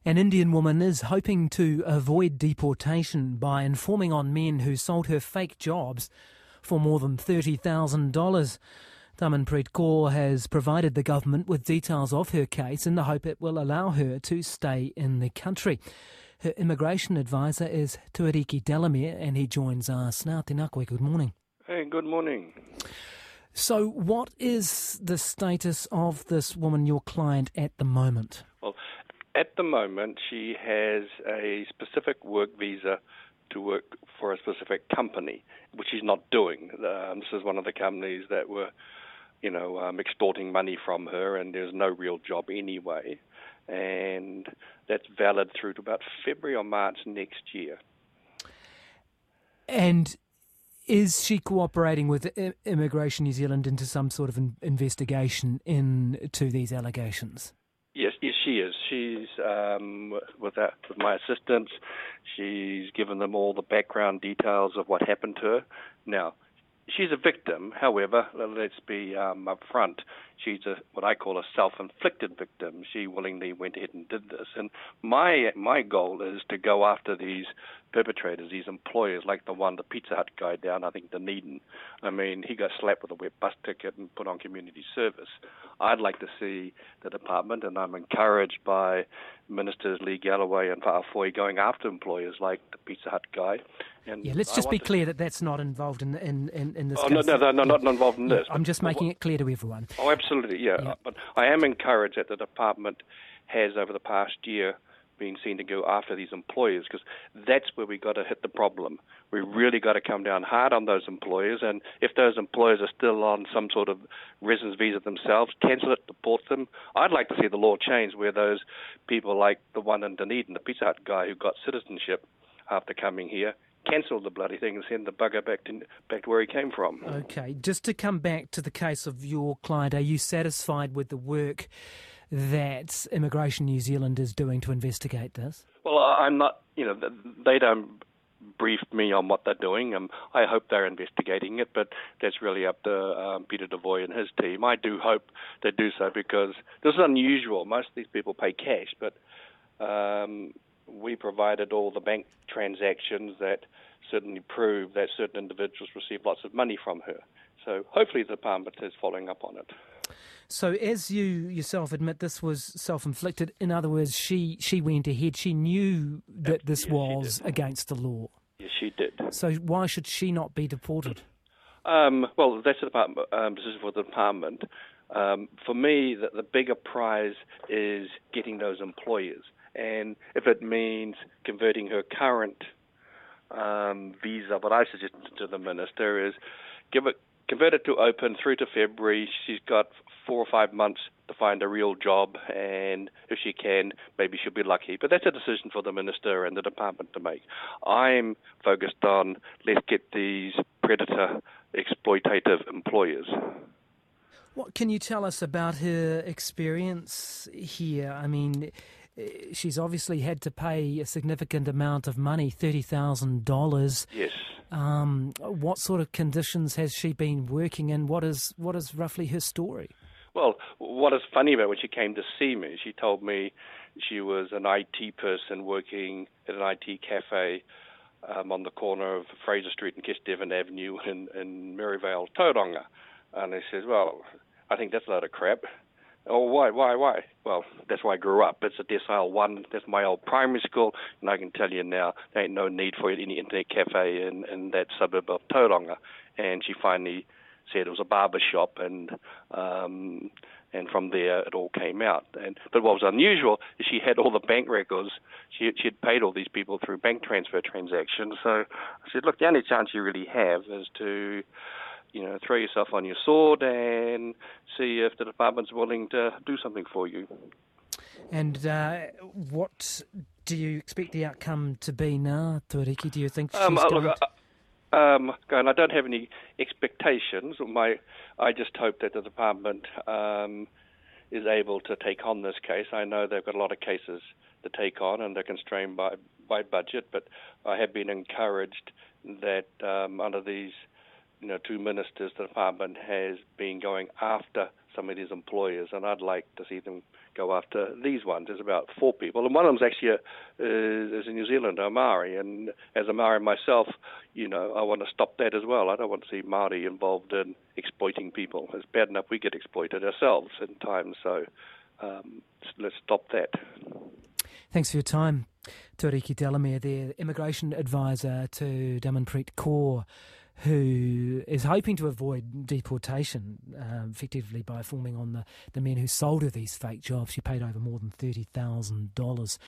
An Indian woman is hoping to avoid deportation by informing on men who sold her fake jobs for more than $30,000. Damanpreet Kaur has provided the government with details of her case in the hope it will allow her to stay in the country. Her immigration advisor is Tuariki Delamere, and he joins us now. Tēnā koe, good morning. Hey, good morning. So what is the status of this woman, your client, at the moment? Well, at the moment, she has a specific work visa to work for a specific company, which she's not doing. This is one of the companies that were, extorting money from her, and there's no real job anyway. And that's valid through to about February or March next year. And is she cooperating with Immigration New Zealand into some sort of investigation into these allegations? Yes, she is. She's, with my assistance, she's given them all the background details of what happened to her. Now, she's a victim. However, let's be upfront. She's what I call a self-inflicted victim. She willingly went ahead and did this. And my goal is to go after these perpetrators, these employers, like the Pizza Hut guy down, I think, Dunedin. I mean, he got slapped with a wet bus ticket and put on community service. I'd like to see the department, and I'm encouraged by Ministers Lee Galloway and Fa'afoi going after employers like the Pizza Hut guy. And let's just be clear that that's not involved in this case. No, not involved in this. I'm just making it clear to everyone. Oh, absolutely, yeah. But I am encouraged that the department has, over the past year, been seen to go after these employers, because that's where we got to hit the problem. We really got to come down hard on those employers, and if those employers are still on some sort of residence visa themselves, cancel it, deport them. I'd like to see the law change where those people like the one in Dunedin, the Pizza Hut guy who got citizenship after coming here, cancel the bloody thing and send the bugger back to where he came from. Okay, just to come back to the case of your client, are you satisfied with the work that Immigration New Zealand is doing to investigate this? Well, I'm not, they don't brief me on what they're doing. I hope they're investigating it, but that's really up to Peter Devoy and his team. I do hope they do so, because this is unusual. Most of these people pay cash, but we provided all the bank transactions that certainly prove that certain individuals received lots of money from her. So hopefully the department is following up on it. So as you yourself admit, this was self-inflicted. In other words, she went ahead. She knew that this was against the law. Yes, she did. So why should she not be deported? Well, that's the department, decision for the department. For me, the bigger prize is getting those employers. And if it means converting her current visa, what I suggested to the minister is convert it to open through to February. She's got 4 or 5 months to find a real job, and if she can, maybe she'll be lucky. But that's a decision for the minister and the department to make. I'm focused on let's get these predator, exploitative employers. What can you tell us about her experience here? I mean, she's obviously had to pay a significant amount of money, $30,000. Yes. What sort of conditions has she been working in? What is roughly her story? Well, what is funny about when she came to see me, she told me she was an IT person working at an IT cafe on the corner of Fraser Street and Kesteven Avenue in Maryvale, Tauranga. And I says, well, I think that's a load of crap. Oh, why? Well, that's where I grew up. It's a decile 1. That's my old primary school, and I can tell you now, there ain't no need for any internet cafe in that suburb of Tauranga. And she finally said it was a barber shop, and from there it all came out. But what was unusual is she had all the bank records. She had paid all these people through bank transfer transactions. So I said, look, the only chance you really have is to throw yourself on your sword and see if the department's willing to do something for you. And what do you expect the outcome to be now, Tuariki? Do you think she's going to... And I don't have any expectations. I just hope that the department is able to take on this case. I know they've got a lot of cases to take on, and they're constrained by budget, but I have been encouraged that under these 2 ministers, the department has been going after some of these employers, and I'd like to see them go after these ones. There's about 4 people, and one of them's actually is a New Zealander, a Maori, and as a Maori myself, I want to stop that as well. I don't want to see Maori involved in exploiting people. It's bad enough we get exploited ourselves in times, so let's stop that. Thanks for your time, Toriki Delamere, the immigration advisor to Damanpreet Kaur, who is hoping to avoid deportation effectively by informing on the men who sold her these fake jobs. She paid over more than $30,000